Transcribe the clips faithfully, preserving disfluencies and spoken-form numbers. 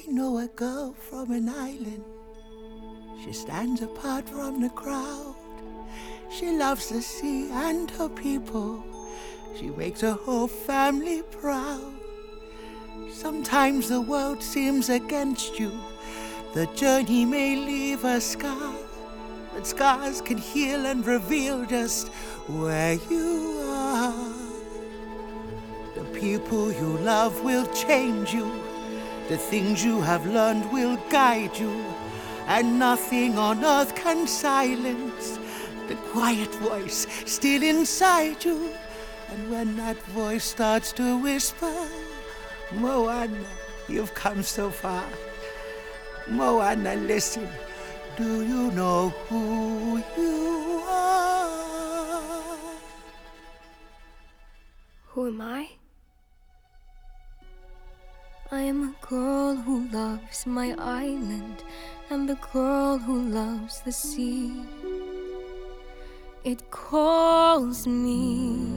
I know a girl from an island. She stands apart from the crowd. She loves the sea and her people. She makes her whole family proud. Sometimes the world seems against you. The journey may leave a scar, but scars can heal and reveal just where you are. The people you love will change you. The things you have learned will guide you. And nothing on earth can silence the quiet voice still inside you. And when that voice starts to whisper, Moana, you've come so far. Moana, listen, do you know who you are? Who am I? I am a girl who loves my island, and the girl who loves the sea. It calls me.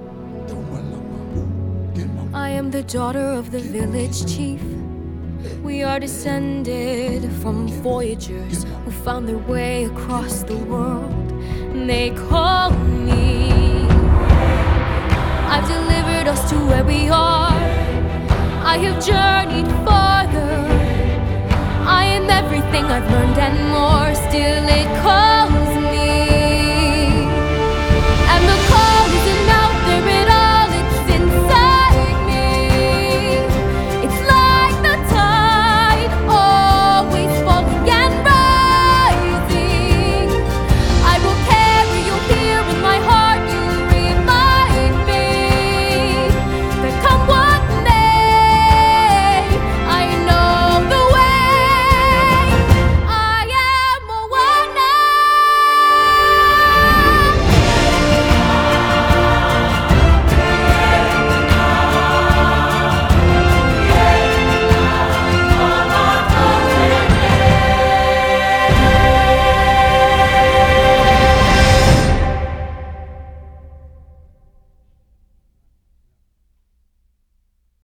I am the daughter of the village chief. We are descended from voyagers who found their way across the world. They call me. I've delivered us to where we are. I have journeyed farther. I am everything I've learned and more. Still it calls